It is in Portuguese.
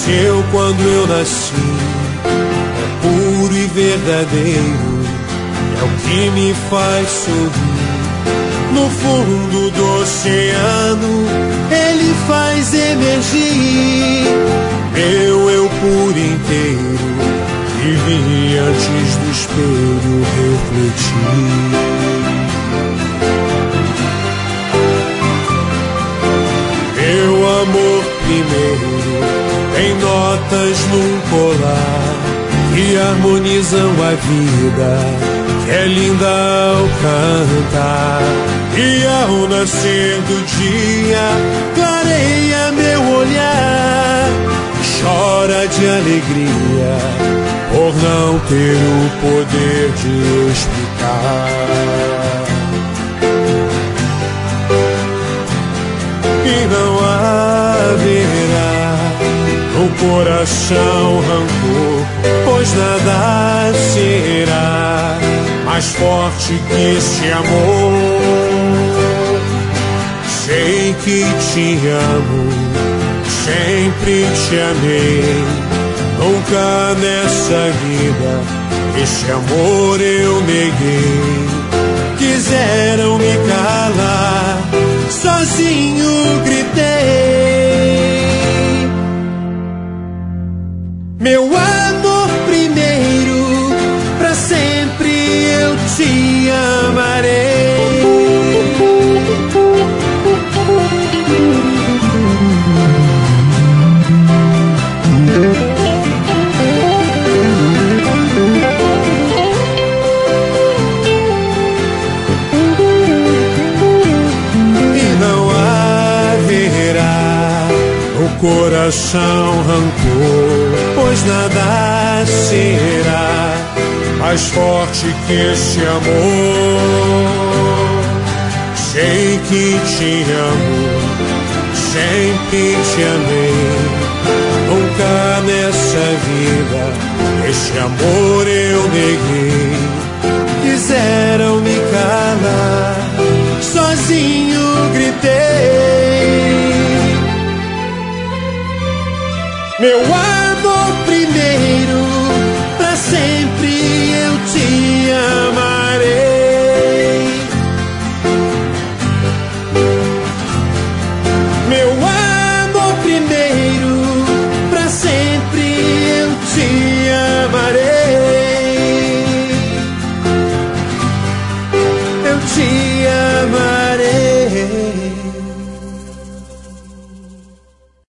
nasceu quando eu nasci, é puro e verdadeiro, é o que me faz sorrir. No fundo do oceano, ele faz emergir meu eu por inteiro, que vi antes do espelho refletir. Meu amor primeiro tem notas num colar que harmonizam a vida, que é linda ao cantar. E ao nascer do dia, clareia meu olhar, chora de alegria por não ter o poder de explicar. E não haverá no coração rancor, pois nada será mais forte que esse amor. Sei que te amo, sempre te amei, nunca nessa vida esse amor eu neguei. Quiseram me calar, sozinho gritei. Meu amor primeiro, pra sempre eu te amarei. Coração rancor, pois nada será mais forte que esse amor. Sei que te amo, sempre te amei, nunca nessa vida esse amor eu neguei. Quiseram me calar, sozinho gritei. Meu amor primeiro,